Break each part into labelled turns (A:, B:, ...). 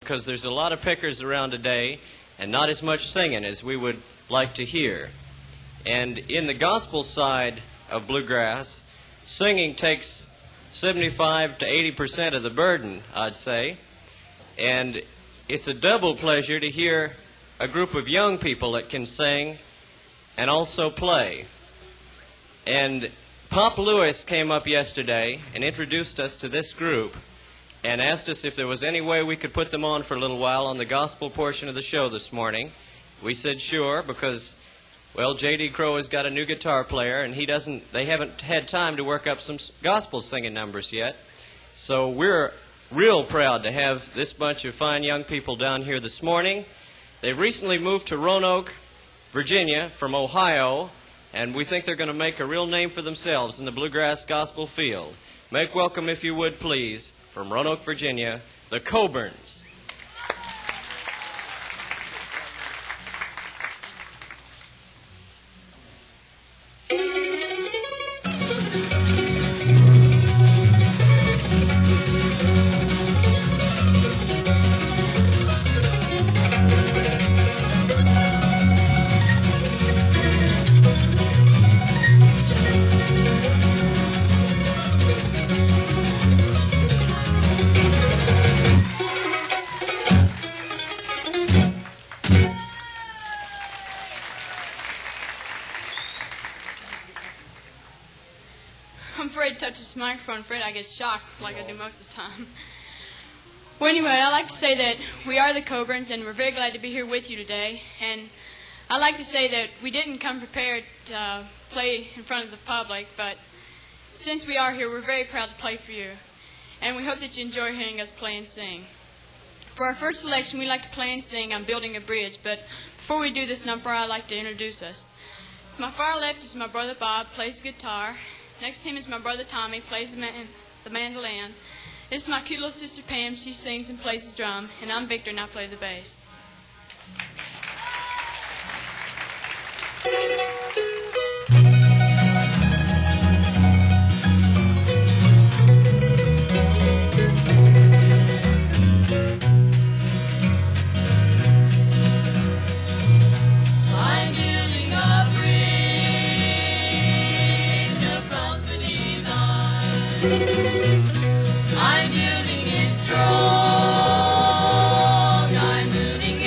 A: because there's a lot of pickers around today and not as much singing as we would like to hear. And in the gospel side of bluegrass, singing takes 75 to 80% of the burden, I'd say. And it's a double pleasure to hear a group of young people that can sing and also play. And Pop Lewis came up yesterday and introduced us to this group and asked us if there was any way we could put them on for a little while on the gospel portion of the show this morning. We said sure, because, well, J.D. Crowe has got a new guitar player, and they haven't had time to work up some gospel singing numbers yet. So we're real proud to have this bunch of fine young people down here this morning. They've recently moved to Roanoke, Virginia, from Ohio, and we think they're going to make a real name for themselves in the bluegrass gospel field. Make welcome, if you would, please, from Roanoke, Virginia, the Coburns.
B: I'm afraid to touch this microphone. I'm afraid I get shocked like I do most of the time. Well, anyway, I'd like to say that we are the Coburns, and we're very glad to be here with you today. And I'd like to say that we didn't come prepared to play in front of the public, but since we are here, we're very proud to play for you. And we hope that you enjoy hearing us play and sing. For our first selection, we like to play and sing "I'm Building a Bridge," but before we do this number, I'd like to introduce us. To my far left is my brother Bob, plays guitar. Next to him is my brother Tommy, plays the mandolin. This is my cute little sister Pam. She sings and plays the drum. And I'm Victor, and I play the bass.
C: I'm building it strong. I'm building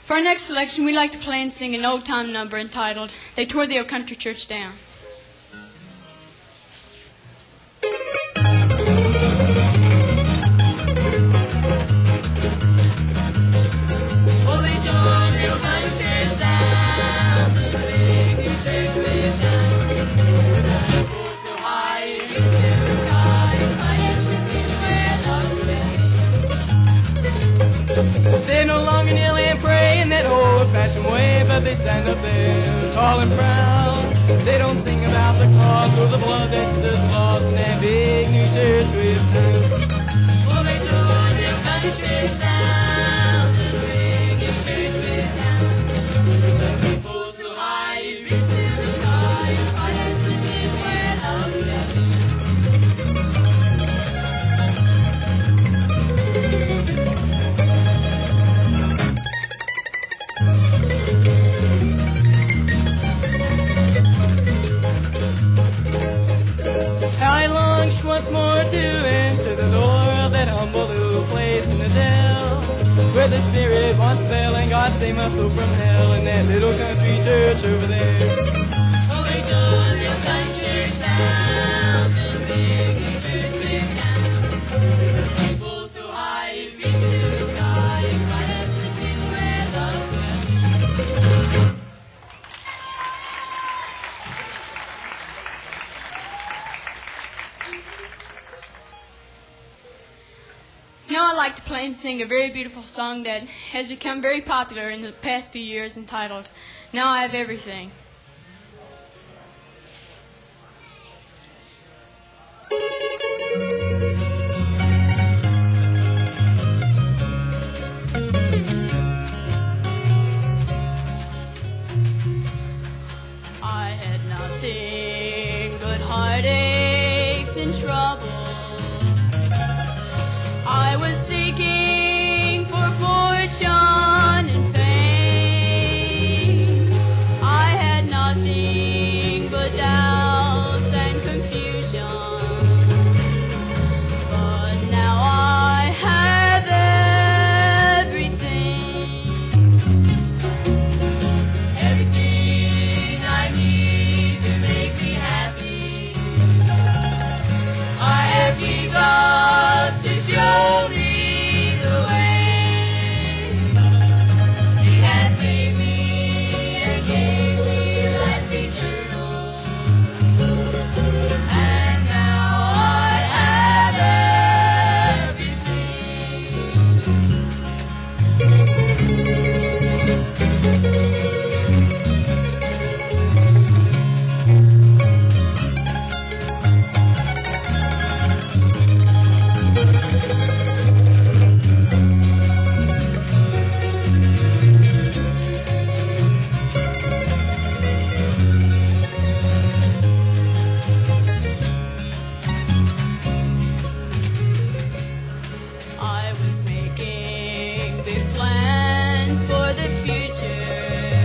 B: For our next selection, we'd like to play and sing an old-time number entitled, They Tore the Old Country Church Down.
C: They no longer kneel and pray in that old-fashioned way, but they stand up there, tall and proud. They don't sing about the cross or the blood that's just lost in that big new church we've found. Well, they tore their country church down, the big new church we've found. The steeple so high, you reach to the sky, your heart has to be where love is. Once more to enter the door of that humble little place in the dell, where the Spirit once fell and God saved my soul from hell, in that little country church over there. Oh, they tore the old country church down, the big new church big down. The steeple so high it reached to the sky, and right as the people where love was.
B: Now I'd like to play and sing a very beautiful song that has become very popular in the past few years entitled, Now I Have Everything. I had nothing but heartaches and trouble. I was seeking for fortune and fame. I had nothing but doubts and confusion. But now I have everything. Everything I need to make me happy. I have Jesus to show me the way. He has saved me and gave me life eternal. And now I have I was making big plans for the future.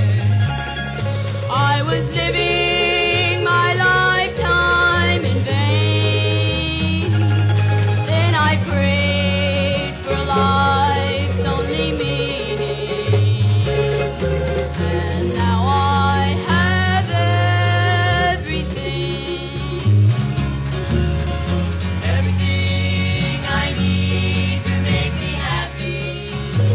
B: I was living my lifetime in vain. Then I prayed for life's only meaning. And now I have everything. Everything I need to make me happy.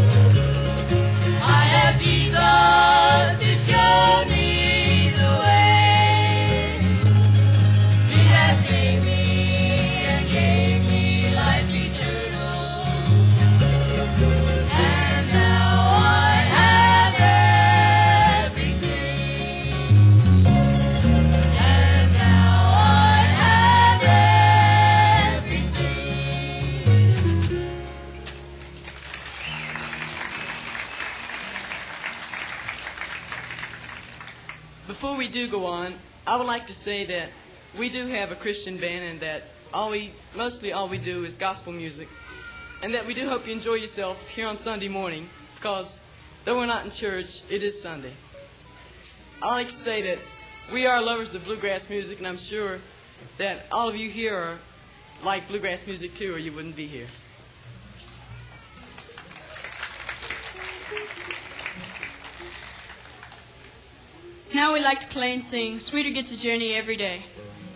B: I have Jesus to show me the way. He has saved me and gave me life eternal. And now I have everything. And now I have everything.
C: Before we do go on, I would like to say that we do have a Christian band and that mostly all we do is gospel music. And that we do hope you enjoy yourself here on Sunday morning, because though we're not in church, it is Sunday. I like to say that we are lovers of bluegrass music, and I'm sure that all of you here are like bluegrass music too, or you wouldn't be here.
B: Now we like to play and sing Sweeter Gets a Journey Every Day.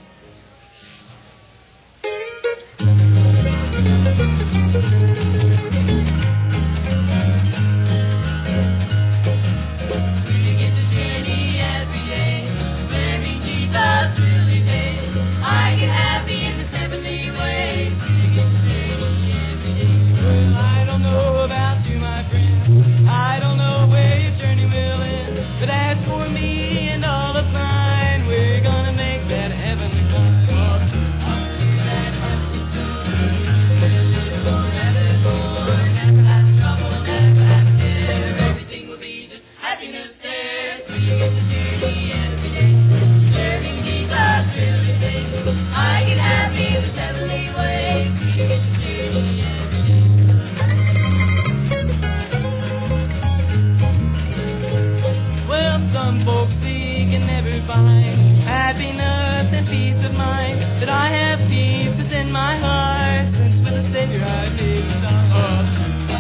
C: Some folks seek and never find happiness and peace of mind, but I have peace within my heart, since with the Savior I made a start.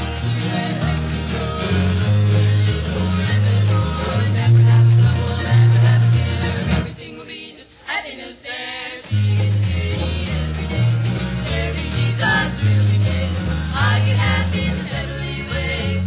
C: Everything will be just happiness there. Jesus really did. I get happy in the heavenly ways.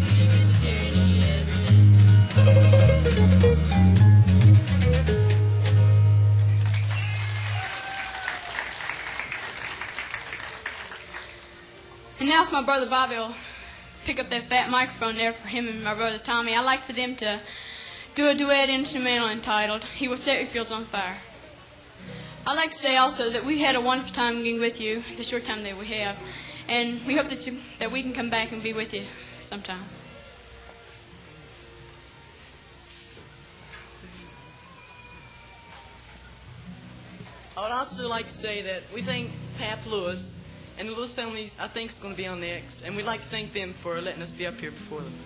B: And now if my brother Bobby will pick up that fat microphone there for him and my brother Tommy, I'd like for them to do a duet instrumental entitled He Will Set Your Fields on Fire. I'd like to say also that we had a wonderful time being with you, the short time that we have, and we hope that we can come back and be with you sometime.
C: I would also like to say that we think Pap Lewis and the Lewis families, I think, is going to be on next, and we'd like to thank them for letting us be up here before them.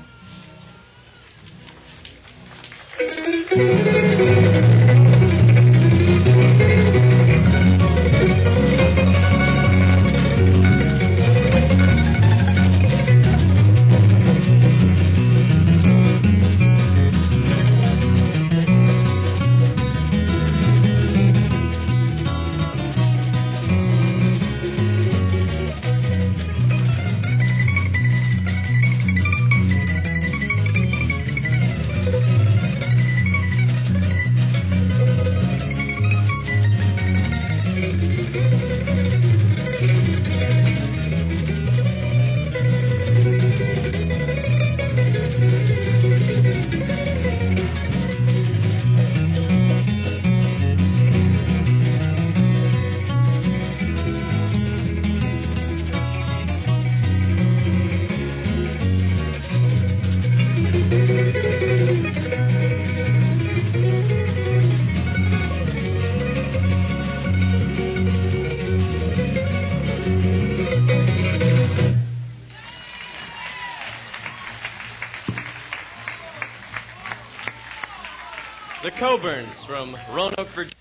A: The Coburns from Roanoke, Virginia.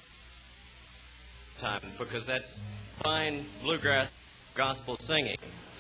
A: Time, because that's fine bluegrass gospel singing.